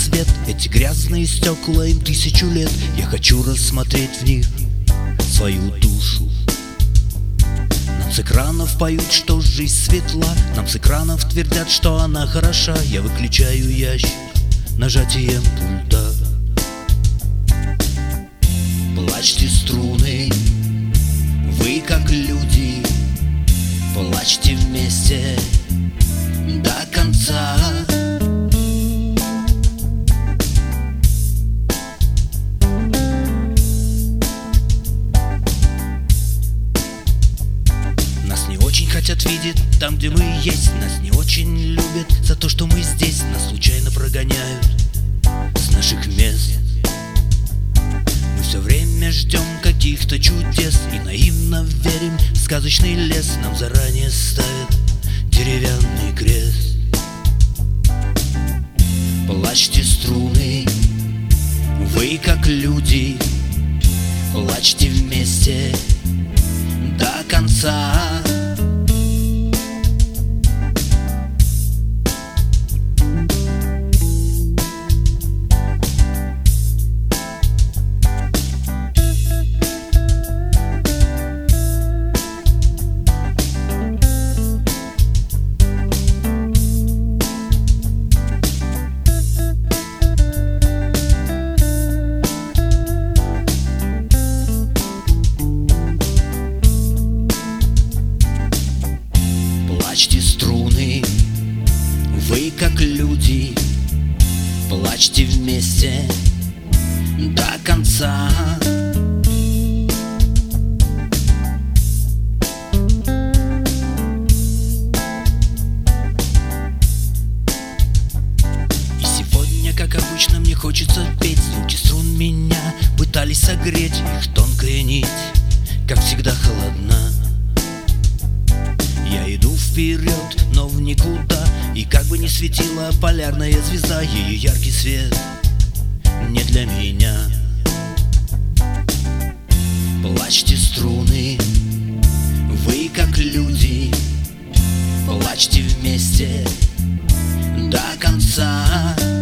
свет. Эти грязные стекла, им 1000 лет. Я хочу рассмотреть в них свою душу. Нам с экранов поют, что жизнь светла. Нам с экранов твердят, что она хороша. Я выключаю ящик нажатием пульта. Плачьте, струны, вы как люди, плачьте вместе до конца. Нас не очень хотят видеть там, где мы есть. Нас не очень любят за то, что мы здесь. Нас случайно прогоняют с наших мест. Мы все время ждем каких-то чудес и наивно верим в сказочный лес. Нам заранее ставят деревянный крест. Плачьте, струны, вы как люди, плачьте вместе до конца. Плачьте, струны, вы как люди, плачьте вместе до конца. И сегодня, как обычно, мне хочется петь. Звуки струн меня пытались согреть. Их тонкая нить, как всегда, холодна. Я иду вперед, но в никуда. И как бы ни светила полярная звезда, ее яркий свет не для меня. Плачьте, струны, вы как люди, плачьте вместе до конца.